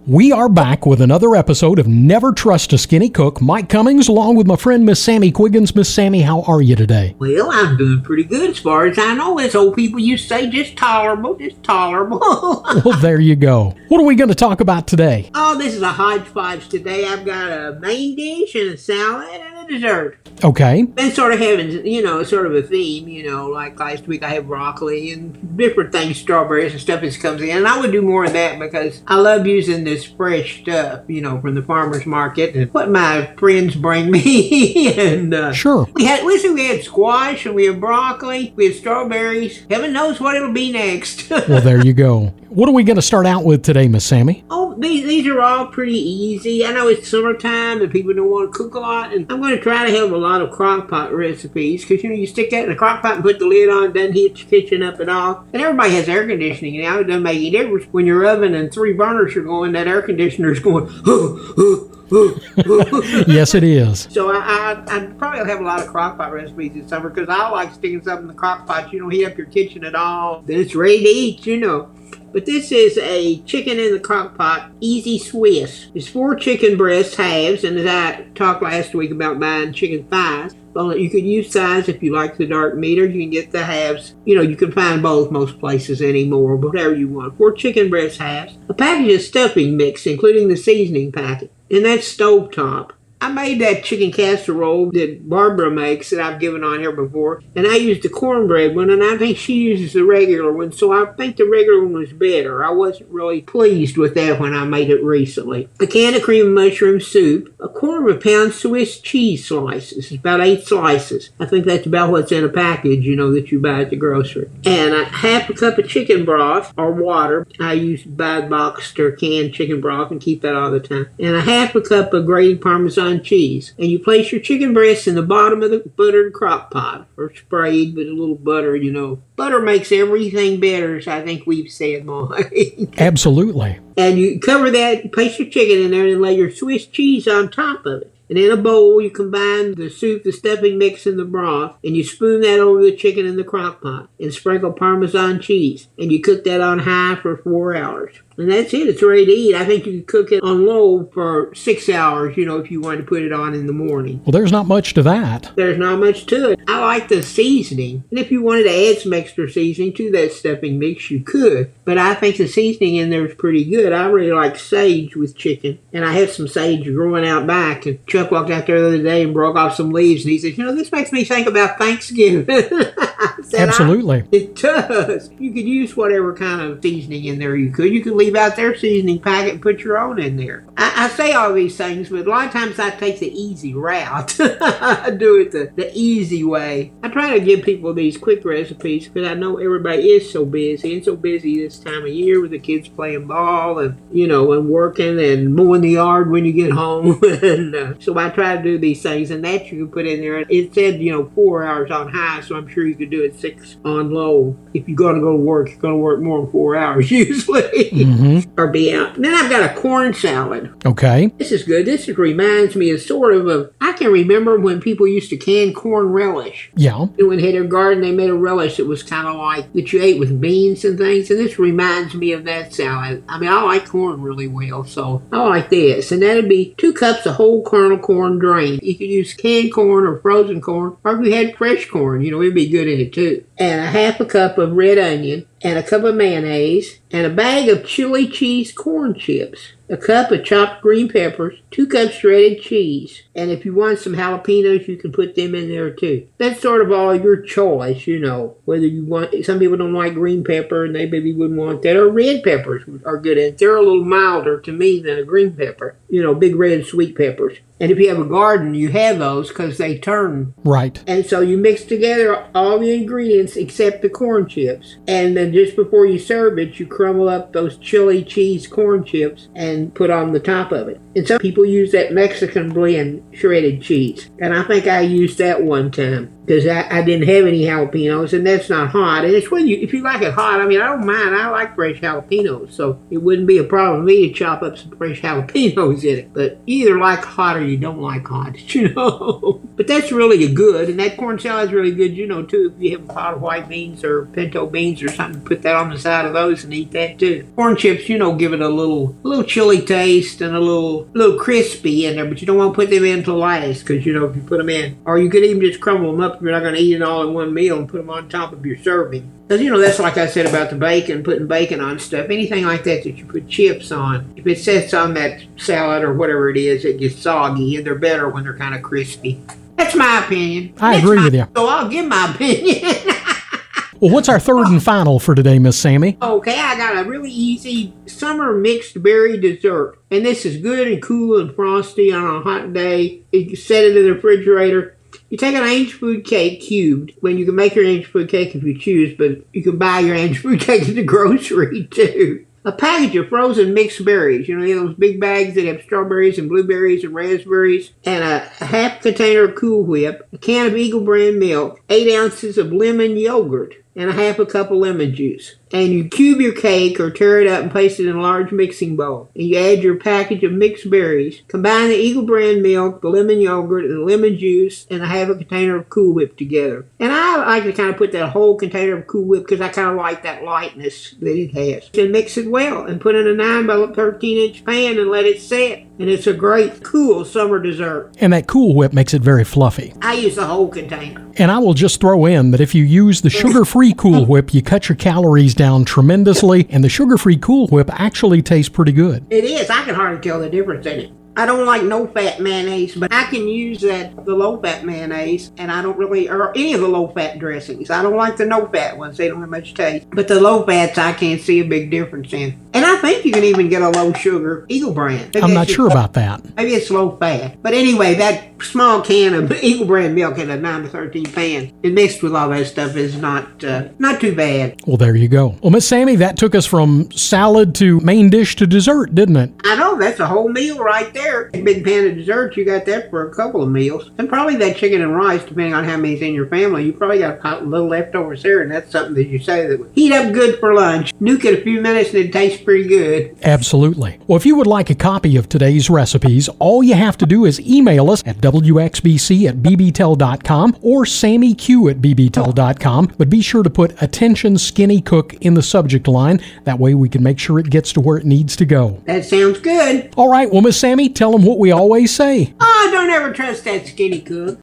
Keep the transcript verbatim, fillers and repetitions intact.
We are back with another episode of Never Trust a Skinny Cook. Mike Cummings, along with my friend Miss Sammy Quiggins. Miss Sammy, how are you today? Well, I'm doing pretty good as far as I know. As old people used to say, just tolerable, just tolerable. Well, there you go. What are we going to talk about today? Oh, this is a hodgepodge today. I've got a main dish and a salad and a dessert. Okay. Been sort of having, you know, sort of a theme, you know, like last week I had broccoli and different things, strawberries and stuff that comes in. And I would do more of that because I love using this fresh stuff, you know, from the farmer's market and what my friends bring me. and uh, Sure. We had, listen, we had squash and we had broccoli, we had strawberries. Heaven knows what it'll be next. Well, there you go. What are we going to start out with today, Miss Sammy? Oh, these, these are all pretty easy. I know it's summertime and people don't want to cook a lot. And I'm going to try to have a lot of crock pot recipes because, you know, you stick that in a crock pot and put the lid on, it doesn't heat your kitchen up at all. And everybody has air conditioning now. It doesn't make any difference. When your oven and three burners are going, that air conditioner is going, Yes, it is. So I, I, I probably have a lot of crock pot recipes this summer because I like sticking something in the crock pot. You don't heat up your kitchen at all. Then it's ready to eat, you know. But this is a chicken in the crock pot, easy Swiss. It's four chicken breast halves, and as I talked last week about buying chicken thighs, well, you could use thighs if you like the dark meat, or you can get the halves. You know, you can find both most places anymore, whatever you want. Four chicken breast halves, a package of stuffing mix, including the seasoning packet, and that's stovetop. I made that chicken casserole that Barbara makes that I've given on here before, and I used the cornbread one, and I think she uses the regular one, so I think the regular one was better. I wasn't really pleased with that when I made it recently. A can of cream and mushroom soup, a quarter of a pound Swiss cheese slices. It's about eight slices. I think that's about what's in a package, you know, that you buy at the grocery. And a half a cup of chicken broth or water. I use buy boxed or canned chicken broth and keep that all the time. And a half a cup of grated Parmesan cheese. And you place your chicken breasts in the bottom of the buttered crock pot, or sprayed with a little butter, you know. Butter makes everything better, as I think we've said, Mike. Absolutely. And you cover that, place your chicken in there, and lay your Swiss cheese on top of it. And in a bowl, you combine the soup, the stuffing mix, and the broth, and you spoon that over the chicken in the crock pot, and sprinkle Parmesan cheese. And you cook that on high for four hours. And that's it. It's ready to eat. I think you could cook it on low for six hours, you know, if you wanted to put it on in the morning. Well, there's not much to that. There's not much to it. I like the seasoning. And if you wanted to add some extra seasoning to that stuffing mix, you could. But I think the seasoning in there is pretty good. I really like sage with chicken. And I have some sage growing out back. And Chuck walked out there the other day and broke off some leaves. And he said, you know, this makes me think about Thanksgiving. I said, Absolutely. It does. You could use whatever kind of seasoning in there you could. You could leave out their seasoning packet and put your own in there. I, I say all these things, but a lot of times I take the easy route. I do it the, the easy way. I try to give people these quick recipes because I know everybody is so busy and so busy this time of year with the kids playing ball and, you know, and working and mowing the yard when you get home. and uh, So I try to do these things, and that you can put in there. It said, you know, four hours on high, so I'm sure you could do it six on low. If you're going to go to work, you're going to work more than four hours usually. Mm-hmm. Or be out. And then I've got a corn salad. Okay. This is good. This is, reminds me of sort of a, I can remember when people used to can corn relish. Yeah. And when they had their garden, they made a relish that was kind of like that you ate with beans and things. And this reminds me of that salad. I mean, I like corn really well, so I like this. And that'd be two cups of whole kernel corn drained. You could use canned corn or frozen corn, or if you had fresh corn, you know, it'd be good in it too. And a half a cup of red onion, and a cup of mayonnaise, and a bag of chili cheese corn chips, a cup of chopped green peppers, two cups shredded cheese. And if you want some jalapenos, you can put them in there too. That's sort of all your choice, you know, whether you want, some people don't like green pepper and they maybe wouldn't want that, or red peppers are good. And they're a little milder to me than a green pepper, you know, big red sweet peppers. And if you have a garden, you have those because they turn. Right. And so you mix together all the ingredients except the corn chips. And then just before you serve it, you crumble up those chili cheese corn chips and put on the top of it. And some people use that Mexican blend shredded cheese. And I think I used that one time. because I, I didn't have any jalapenos, and that's not hot. And it's when you, if you like it hot, I mean, I don't mind. I like fresh jalapenos, so it wouldn't be a problem for me to chop up some fresh jalapenos in it. But you either like hot or you don't like hot, you know. But that's really good, and that corn salad's really good, you know, too. If you have a pot of white beans or pinto beans or something, put that on the side of those and eat that too. Corn chips, you know, give it a little, a little chili taste and a little, little crispy in there, but you don't want to put them in till last, because you know if you put them in, or you could even just crumble them up if you're not going to eat it all in one meal and put them on top of your serving. Because, you know, that's like I said about the bacon, putting bacon on stuff. Anything like that that you put chips on, if it sits on that salad or whatever it is, it gets soggy, and they're better when they're kind of crispy. That's my opinion. I That's agree my, with you. So I'll give my opinion. Well, what's our third and final for today, Miss Sammy? Okay, I got a really easy summer mixed berry dessert. And this is good and cool and frosty on a hot day. You can set it in the refrigerator. You take an Angel Food cake cubed, when you can make your Angel Food cake if you choose, but you can buy your Angel Food cake at the grocery too. A package of frozen mixed berries, you know, you know those big bags that have strawberries and blueberries and raspberries, and a half container of Cool Whip, a can of Eagle brand milk, eight ounces of lemon yogurt, and a half a cup of lemon juice. And you cube your cake or tear it up and place it in a large mixing bowl. And you add your package of mixed berries. Combine the Eagle brand milk, the lemon yogurt, and the lemon juice, and a half a container of Cool Whip together. And I like to kind of put that whole container of Cool Whip because I kind of like that lightness that it has. And mix it well and put it in a nine by thirteen inch pan and let it set. And it's a great, cool summer dessert. And that Cool Whip makes it very fluffy. I use the whole container. And I will just throw in that if you use the sugar-free Cool Whip, you cut your calories down tremendously, and the sugar-free Cool Whip actually tastes pretty good. It is. I can hardly tell the difference in it. I don't like no-fat mayonnaise, but I can use that, the low-fat mayonnaise, and I don't really, or any of the low-fat dressings. I don't like the no-fat ones. They don't have much taste. But the low-fats, I can't see a big difference in. And I think you can even get a low-sugar Eagle brand. Maybe I'm not sure about that. Maybe it's low-fat. But anyway, that small can of Eagle brand milk in a nine by thirteen pan, and mixed with all that stuff is not uh, not too bad. Well, there you go. Well, Miss Sammy, that took us from salad to main dish to dessert, didn't it? I know, that's a whole meal right there. A big pan of dessert, you got that for a couple of meals. And probably that chicken and rice, depending on how many's in your family, you probably got a little leftovers there, and that's something that you say that would heat up good for lunch. Nuke it a few minutes and it tastes pretty good. Absolutely. Well, if you would like a copy of today's recipes, all you have to do is email us at w x b c at b b tel dot com or sammy q at b b tel dot com, but be sure to put "Attention Skinny Cook" in the subject line. That way we can make sure it gets to where it needs to go. That sounds good. All right, well, Miss Sammy, tell them what we always say. Oh, don't ever trust that skinny cook.